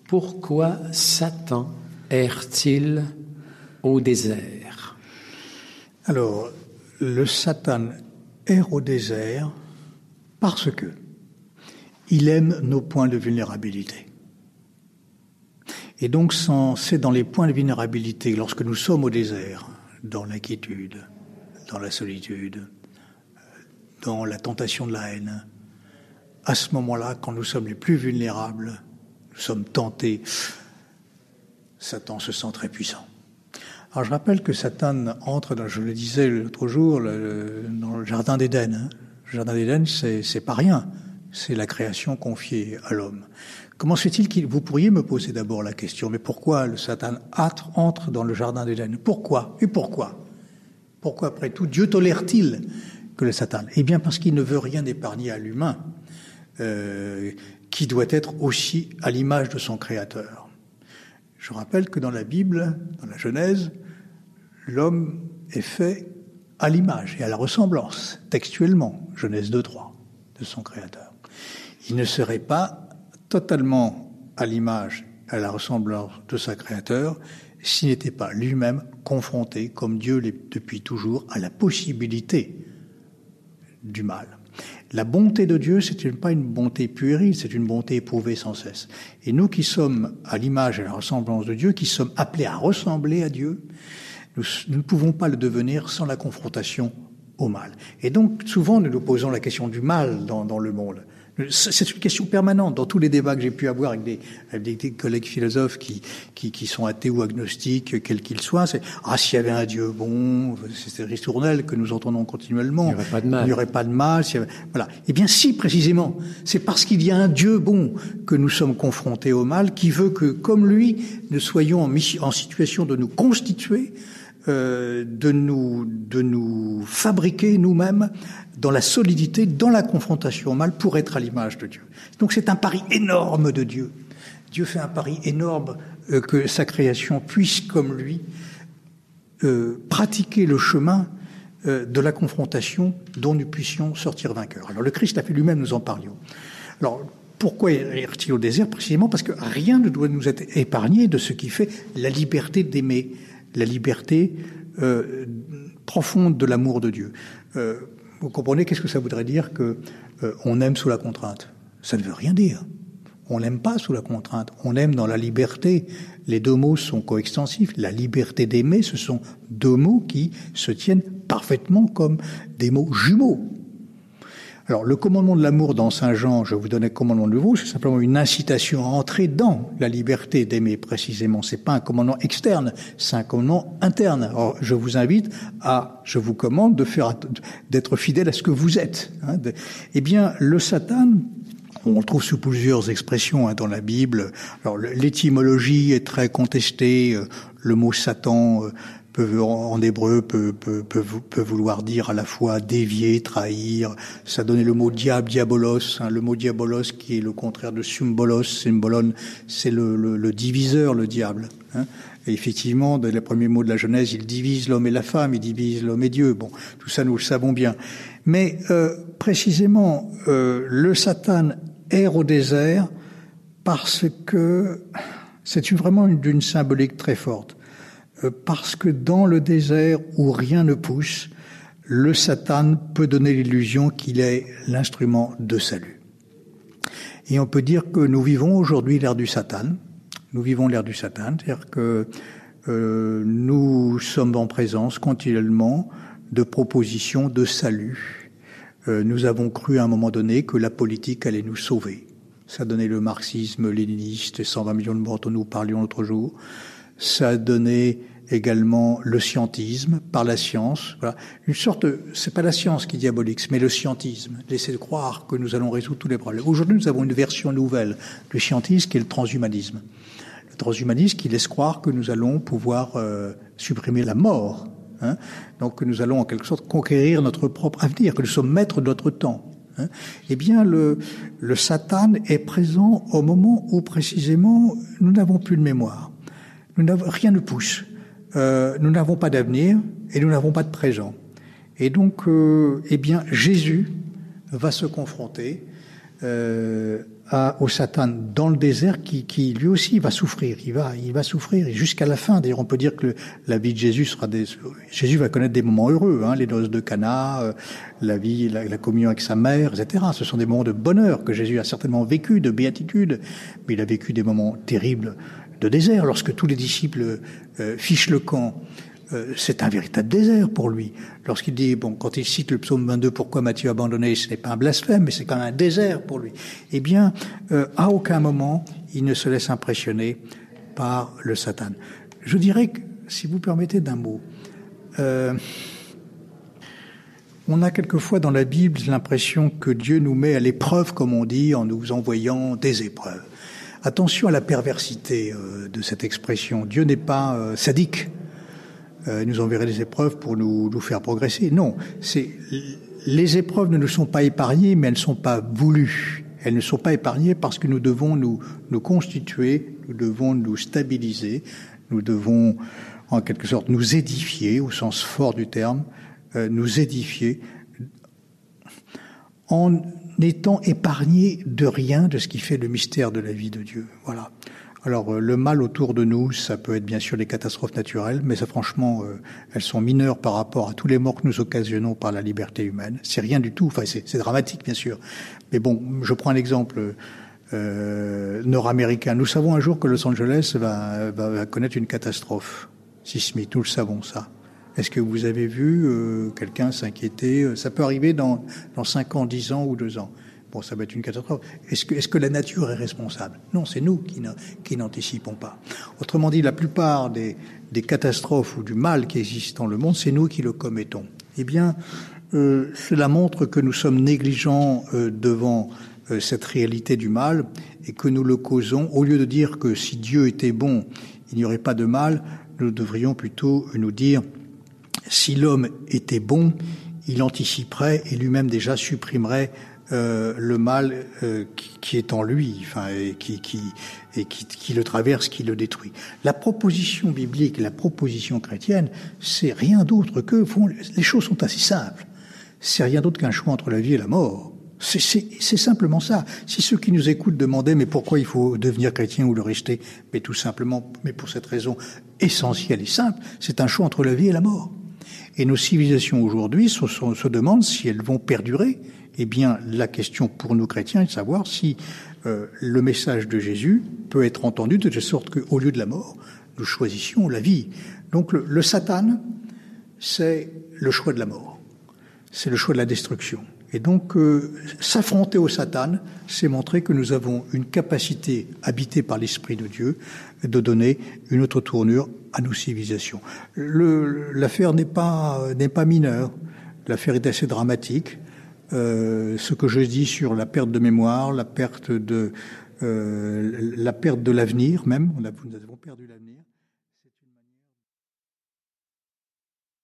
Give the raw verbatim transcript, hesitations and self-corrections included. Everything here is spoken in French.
Pourquoi Satan erre-t-il au désert? Alors, le Satan erre au désert parce que il aime nos points de vulnérabilité. Et donc, c'est dans les points de vulnérabilité, lorsque nous sommes au désert, dans l'inquiétude, dans la solitude, dans la tentation de la haine, à ce moment-là, quand nous sommes les plus vulnérables, nous sommes tentés, Satan se sent très puissant. Alors je rappelle que Satan entre, dans, je le disais l'autre jour, le, le, dans le jardin d'Éden. Hein. Le jardin d'Éden, c'est, c'est pas rien, c'est la création confiée à l'homme. Comment se fait-il qu'il... Vous pourriez me poser d'abord la question, mais pourquoi le Satan entre dans le jardin d'Éden? Pourquoi? Et pourquoi? Pourquoi, après tout, Dieu tolère-t-il que le Satan? Eh bien, parce qu'il ne veut rien épargner à l'humain, euh, qui doit être aussi à l'image de son Créateur. Je rappelle que dans la Bible, dans la Genèse, l'homme est fait à l'image et à la ressemblance, textuellement, Genèse deux trois, de son Créateur. Il ne serait pas totalement à l'image, à la ressemblance de sa Créateur, s'il n'était pas lui-même confronté, comme Dieu l'est depuis toujours, à la possibilité du mal. La bonté de Dieu, c'est pas une bonté puérile, c'est une bonté éprouvée sans cesse. Et nous qui sommes à l'image et à la ressemblance de Dieu, qui sommes appelés à ressembler à Dieu, nous, nous ne pouvons pas le devenir sans la confrontation au mal. Et donc, souvent, nous nous posons la question du mal dans, dans le monde. C'est une question permanente dans tous les débats que j'ai pu avoir avec des, avec des collègues philosophes qui, qui, qui sont athées ou agnostiques, quels qu'ils soient. C'est ah s'il y avait un Dieu bon, c'est des ristournelles que nous entendons continuellement. Il n'y aurait pas de mal. Il n'y aurait pas de mal. S'il y avait, voilà. Eh bien, si précisément, c'est parce qu'il y a un Dieu bon que nous sommes confrontés au mal, qui veut que, comme lui, nous soyons en, en situation de nous constituer, euh, de nous, de nous fabriquer nous-mêmes dans la solidité, dans la confrontation au mal, pour être à l'image de Dieu. Donc c'est un pari énorme de Dieu. Dieu fait un pari énorme euh, que sa création puisse, comme lui, euh, pratiquer le chemin euh, de la confrontation dont nous puissions sortir vainqueurs. Alors le Christ a fait lui-même, nous en parlions. Alors pourquoi est-il au désert? Précisément parce que rien ne doit nous être épargné de ce qui fait la liberté d'aimer, la liberté euh, profonde de l'amour de Dieu. Euh, Vous comprenez, qu'est-ce que ça voudrait dire que euh, on aime sous la contrainte? Ça ne veut rien dire. On n'aime pas sous la contrainte. On aime dans la liberté. Les deux mots sont coextensifs. La liberté d'aimer, ce sont deux mots qui se tiennent parfaitement comme des mots jumeaux. Alors, le commandement de l'amour dans Saint Jean, je vous donne le commandement de vous, c'est simplement une incitation à entrer dans la liberté d'aimer précisément. C'est pas un commandement externe, c'est un commandement interne. Alors, je vous invite à, je vous commande de faire, d'être fidèle à ce que vous êtes. Hein, de, eh bien, le Satan, on le trouve sous plusieurs expressions hein, dans la Bible. Alors, l'étymologie est très contestée. Le mot Satan peut, en hébreu peut, peut, peut, peut vouloir dire à la fois dévier, trahir. Ça donnait le mot diable, diabolos. Hein, le mot diabolos qui est le contraire de symbolos, symbolon, c'est le, le, le diviseur, le diable. Hein. Et effectivement, dans les premiers mots de la Genèse, il divise l'homme et la femme, il divise l'homme et Dieu. Bon, tout ça, nous le savons bien. Mais euh, précisément, euh, le Satan erre au désert parce que c'est une, vraiment une, une symbolique très forte. Parce que dans le désert où rien ne pousse, le Satan peut donner l'illusion qu'il est l'instrument de salut. Et on peut dire que nous vivons aujourd'hui l'ère du Satan. Nous vivons l'ère du Satan, c'est-à-dire que euh, nous sommes en présence continuellement de propositions de salut. Euh, nous avons cru à un moment donné que la politique allait nous sauver. Ça a donné le marxisme léniniste et cent vingt millions de morts dont nous parlions l'autre jour. Ça a donné également le scientisme par la science. Voilà. Une sorte, c'est pas la science qui est diabolique, mais le scientisme. Laisser de croire que nous allons résoudre tous les problèmes. Aujourd'hui, nous avons une version nouvelle du scientisme qui est le transhumanisme. Le transhumanisme qui laisse croire que nous allons pouvoir euh, supprimer la mort. Hein. Donc que nous allons en quelque sorte conquérir notre propre avenir, que nous sommes maîtres de notre temps. Hein. Eh bien, le, le Satan est présent au moment où précisément nous n'avons plus de mémoire. Nous n'avons, rien ne pousse. Euh, nous n'avons pas d'avenir et nous n'avons pas de présent. Et donc, euh, eh bien, Jésus va se confronter euh, à, au Satan dans le désert qui, qui lui aussi va souffrir. Il va, il va souffrir jusqu'à la fin. D'ailleurs, on peut dire que le, la vie de Jésus sera des, Jésus va connaître des moments heureux, hein, les noces de Cana, euh, la vie, la, la communion avec sa mère, et cetera. Ce sont des moments de bonheur que Jésus a certainement vécu, de béatitude, mais il a vécu des moments terribles de désert. Lorsque tous les disciples euh, fichent le camp, euh, c'est un véritable désert pour lui. Lorsqu'il dit, bon, quand il cite le psaume vingt-deux, pourquoi Matthieu a abandonné, ce n'est pas un blasphème, mais c'est quand même un désert pour lui. Eh bien, euh, à aucun moment, il ne se laisse impressionner par le Satan. Je dirais que, si vous permettez d'un mot, euh, on a quelquefois dans la Bible l'impression que Dieu nous met à l'épreuve, comme on dit, en nous envoyant des épreuves. Attention à la perversité euh, de cette expression. Dieu n'est pas euh, sadique. Euh, il nous enverrait des épreuves pour nous, nous faire progresser. Non, c'est les épreuves ne nous sont pas épargnées, mais elles ne sont pas voulues. Elles ne sont pas épargnées parce que nous devons nous, nous constituer, nous devons nous stabiliser, nous devons en quelque sorte nous édifier, au sens fort du terme, euh, nous édifier en n'étant épargnés de rien de ce qui fait le mystère de la vie de Dieu. Voilà. Alors, euh, le mal autour de nous, ça peut être bien sûr les catastrophes naturelles, mais ça, franchement, euh, elles sont mineures par rapport à tous les morts que nous occasionnons par la liberté humaine. C'est rien du tout. Enfin, c'est, c'est dramatique, bien sûr. Mais bon, je prends un exemple euh, nord-américain. Nous savons un jour que Los Angeles va, va, va connaître une catastrophe sismique. Nous le savons, ça. Est-ce que vous avez vu euh, quelqu'un s'inquiéter? Ça peut arriver dans, dans cinq ans, dix ans ou deux ans. Bon, ça va être une catastrophe. Est-ce que, est-ce que la nature est responsable? Non, c'est nous qui, qui n'anticipons pas. Autrement dit, la plupart des, des catastrophes ou du mal qui existe dans le monde, c'est nous qui le commettons. Eh bien, euh, cela montre que nous sommes négligents euh, devant euh, cette réalité du mal et que nous le causons. Au lieu de dire que si Dieu était bon, il n'y aurait pas de mal, nous devrions plutôt nous dire si l'homme était bon, il anticiperait et lui-même déjà supprimerait Euh, le mal euh, qui, qui est en lui, enfin, et qui, qui, et qui, qui le traverse, qui le détruit. La proposition biblique, la proposition chrétienne, c'est rien d'autre que, font, les choses sont assez simples. C'est rien d'autre qu'un choix entre la vie et la mort. C'est, c'est, c'est simplement ça. Si ceux qui nous écoutent demandaient, mais pourquoi il faut devenir chrétien ou le rester? Mais tout simplement, mais pour cette raison essentielle et simple, c'est un choix entre la vie et la mort. Et nos civilisations aujourd'hui se, se, se demandent si elles vont perdurer. Eh bien, la question pour nous chrétiens est de savoir si euh, le message de Jésus peut être entendu de telle sorte qu'au lieu de la mort, nous choisissions la vie. Donc le, le Satan, c'est le choix de la mort. C'est le choix de la destruction. Et donc, euh, s'affronter au Satan, c'est montrer que nous avons une capacité habitée par l'Esprit de Dieu de donner une autre tournure à nos civilisations. Le, l'affaire n'est pas, n'est pas mineure. L'affaire est assez dramatique. Euh, ce que je dis sur la perte de mémoire, la perte de, euh, la perte de l'avenir même, on a, nous avons perdu l'avenir.